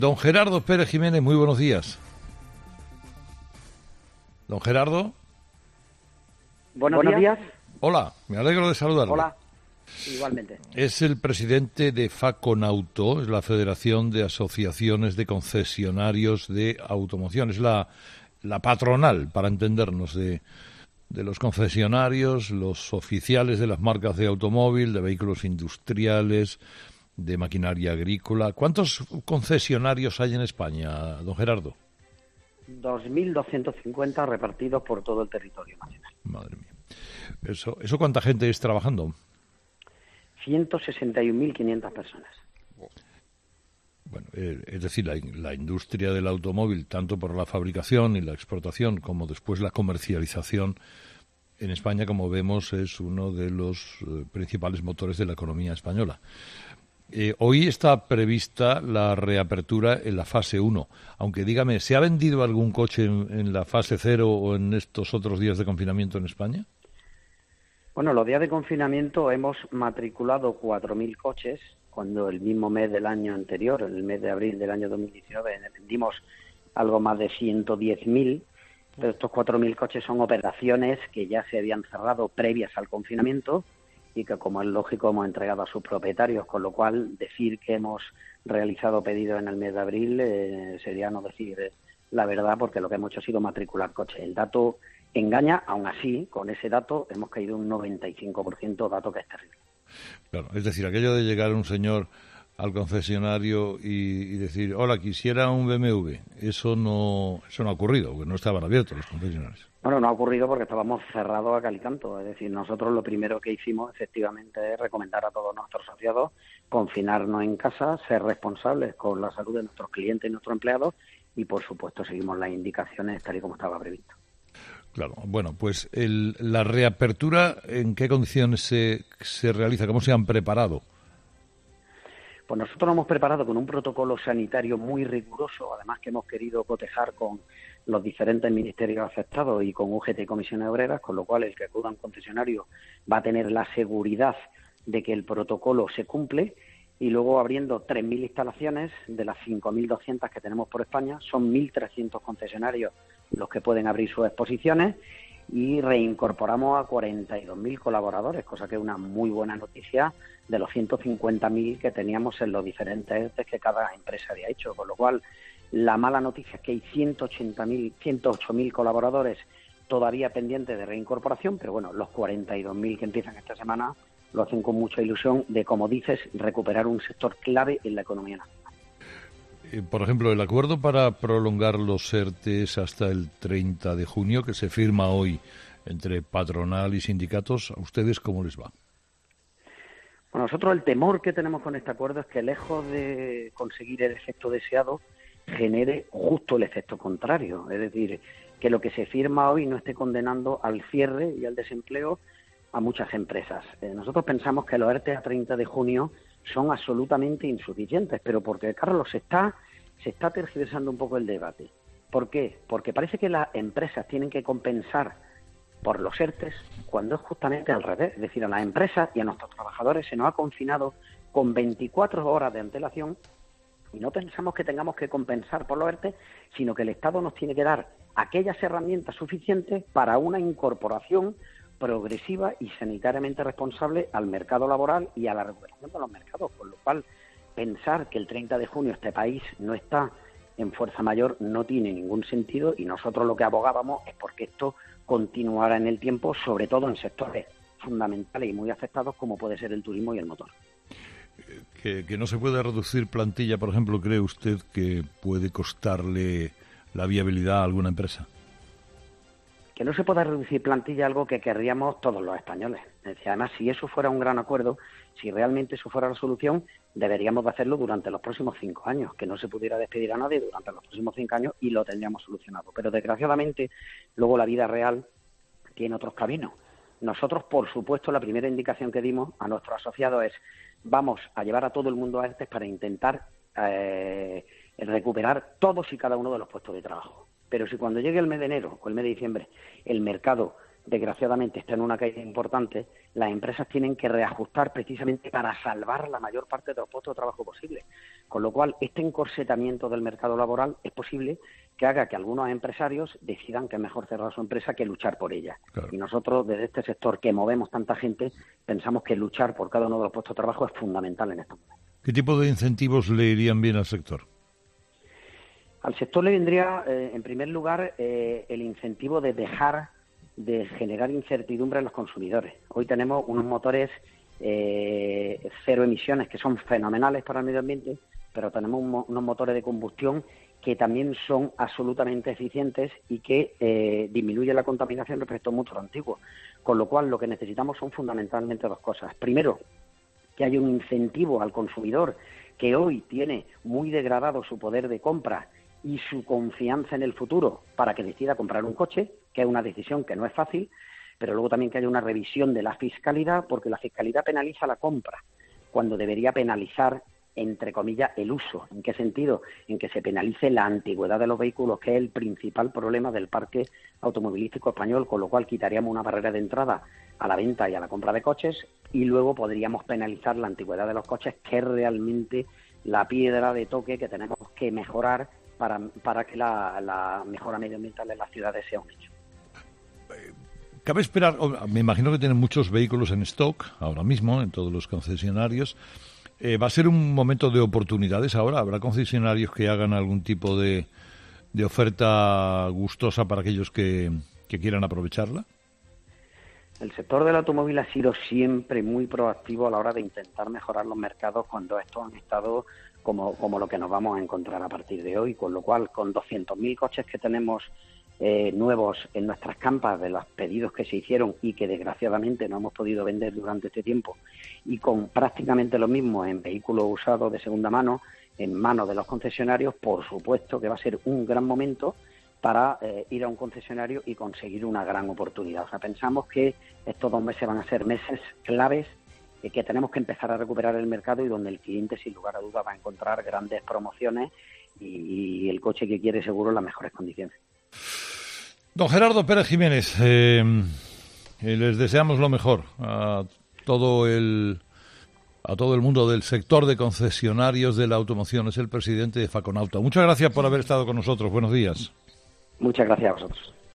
Don Gerardo Pérez Jiménez, muy buenos días. Don Gerardo. Buenos días. Hola, me alegro de saludarle. Hola, igualmente. Es el presidente de FACONAUTO, es la Federación de Asociaciones de Concesionarios de Automoción. Es la patronal, para entendernos, de los concesionarios, los oficiales de las marcas de automóvil, de vehículos industriales, de maquinaria agrícola. ¿Cuántos concesionarios hay en España, don Gerardo? 2.250 repartidos por todo el territorio nacional. Madre mía. ¿Eso cuánta gente es trabajando? 161.500 personas. Bueno, es decir, la industria del automóvil, tanto por la fabricación y la exportación como después la comercialización, en España, como vemos, es uno de los principales motores de la economía española. Hoy está prevista la reapertura en la fase 1, aunque dígame, ¿se ha vendido algún coche en la fase 0 o en estos otros días de confinamiento en España? Bueno, los días de confinamiento hemos matriculado 4.000 coches, cuando el mismo mes del año anterior, el mes de abril del año 2019, vendimos algo más de 110.000. Pero estos 4.000 coches son operaciones que ya se habían cerrado previas al confinamiento y que, como es lógico, hemos entregado a sus propietarios, con lo cual decir que hemos realizado pedidos en el mes de abril sería no decir la verdad, porque lo que hemos hecho ha sido matricular coches. El dato engaña, aún así, con ese dato hemos caído un 95%, dato que es terrible. Claro, es decir, aquello de llegar un señor al concesionario y decir, hola, quisiera un BMW, eso no ha ocurrido, porque no estaban abiertos los concesionarios. Bueno, no ha ocurrido porque estábamos cerrados a cal y canto. Es decir, nosotros lo primero que hicimos efectivamente es recomendar a todos nuestros asociados confinarnos en casa, ser responsables con la salud de nuestros clientes y nuestros empleados y, por supuesto, seguimos las indicaciones tal y como estaba previsto. Claro, bueno, pues la reapertura, ¿en qué condiciones se realiza? ¿Cómo se han preparado? Pues nosotros nos hemos preparado con un protocolo sanitario muy riguroso, además que hemos querido cotejar con los diferentes ministerios afectados y con UGT y comisiones obreras, con lo cual el que acuda a un concesionario va a tener la seguridad de que el protocolo se cumple, y luego abriendo 3.000 instalaciones de las 5.200 que tenemos por España, son 1.300 concesionarios los que pueden abrir sus exposiciones, y reincorporamos a 42.000 colaboradores, cosa que es una muy buena noticia de los 150.000 que teníamos en los diferentes ERTE que cada empresa había hecho, con lo cual la mala noticia es que hay 108.000 colaboradores todavía pendientes de reincorporación, pero bueno, los 42.000 que empiezan esta semana lo hacen con mucha ilusión de, como dices, recuperar un sector clave en la economía nacional. Por ejemplo, el acuerdo para prolongar los ERTEs hasta el 30 de junio, que se firma hoy entre patronal y sindicatos, ¿a ustedes cómo les va? Bueno, nosotros el temor que tenemos con este acuerdo es que, lejos de conseguir el efecto deseado, genere justo el efecto contrario. Es decir, que lo que se firma hoy no esté condenando al cierre y al desempleo a muchas empresas. Nosotros pensamos que los ERTE a 30 de junio son absolutamente insuficientes, pero porque, Carlos, se está tergiversando un poco el debate. ¿Por qué? Porque parece que las empresas tienen que compensar por los ERTEs, cuando es justamente al revés. Es decir, a las empresas y a nuestros trabajadores se nos ha confinado con 24 horas de antelación, y no pensamos que tengamos que compensar por los ERTE, sino que el Estado nos tiene que dar aquellas herramientas suficientes para una incorporación progresiva y sanitariamente responsable al mercado laboral y a la recuperación de los mercados, con lo cual pensar que el 30 de junio este país no está en fuerza mayor no tiene ningún sentido, y nosotros lo que abogábamos es porque esto continuara en el tiempo, sobre todo en sectores fundamentales y muy afectados como puede ser el turismo y el motor. Que no se puede reducir plantilla, por ejemplo, ¿cree usted que puede costarle la viabilidad a alguna empresa? Que no se pueda reducir plantilla, algo que querríamos todos los españoles. Es decir, además, si eso fuera un gran acuerdo, si realmente eso fuera la solución, deberíamos de hacerlo durante los próximos 5 años, que no se pudiera despedir a nadie durante los próximos 5 años y lo tendríamos solucionado. Pero desgraciadamente, luego la vida real tiene otros caminos. Nosotros, por supuesto, la primera indicación que dimos a nuestros asociados es: vamos a llevar a todo el mundo a ERTE para intentar recuperar todos y cada uno de los puestos de trabajo. Pero si cuando llegue el mes de enero o el mes de diciembre el mercado desgraciadamente está en una caída importante, las empresas tienen que reajustar precisamente para salvar la mayor parte de los puestos de trabajo posible. Con lo cual, este encorsetamiento del mercado laboral es posible que haga que algunos empresarios decidan que es mejor cerrar su empresa que luchar por ella. Claro. Y nosotros, desde este sector que movemos tanta gente, pensamos que luchar por cada uno de los puestos de trabajo es fundamental en estos momentos. ¿Qué tipo de incentivos le irían bien al sector? Al sector le vendría, en primer lugar, el incentivo de dejar de generar incertidumbre en los consumidores. Hoy tenemos unos motores cero emisiones que son fenomenales para el medio ambiente, pero tenemos unos motores de combustión que también son absolutamente eficientes y que disminuyen la contaminación respecto a motores antiguos. Con lo cual, lo que necesitamos son fundamentalmente dos cosas. Primero, que haya un incentivo al consumidor que hoy tiene muy degradado su poder de compra y su confianza en el futuro para que decida comprar un coche, que es una decisión que no es fácil, pero luego también que haya una revisión de la fiscalidad, porque la fiscalidad penaliza la compra, cuando debería penalizar, entre comillas, el uso. ¿En qué sentido? En que se penalice la antigüedad de los vehículos, que es el principal problema del parque automovilístico español, con lo cual quitaríamos una barrera de entrada a la venta y a la compra de coches, y luego podríamos penalizar la antigüedad de los coches, que es realmente la piedra de toque que tenemos que mejorar para que la mejora medioambiental de las ciudades sea un hecho. Cabe esperar, me imagino que tienen muchos vehículos en stock ahora mismo en todos los concesionarios. ¿Va a ser un momento de oportunidades ahora? ¿Habrá concesionarios que hagan algún tipo de oferta gustosa para aquellos que quieran aprovecharla? El sector del automóvil ha sido siempre muy proactivo a la hora de intentar mejorar los mercados cuando estos han estado como lo que nos vamos a encontrar a partir de hoy, con lo cual, con 200.000 coches que tenemos nuevos en nuestras campas de los pedidos que se hicieron y que desgraciadamente no hemos podido vender durante este tiempo, y con prácticamente lo mismo en vehículos usados de segunda mano, en manos de los concesionarios, por supuesto que va a ser un gran momento para ir a un concesionario y conseguir una gran oportunidad. O sea, pensamos que estos 2 meses van a ser meses claves, que tenemos que empezar a recuperar el mercado y donde el cliente, sin lugar a dudas, va a encontrar grandes promociones y el coche que quiere seguro en las mejores condiciones. Don Gerardo Pérez Jiménez, les deseamos lo mejor a todo el mundo del sector de concesionarios de la automoción. Es el presidente de Faconauto. Muchas gracias por haber estado con nosotros. Buenos días. Muchas gracias a vosotros.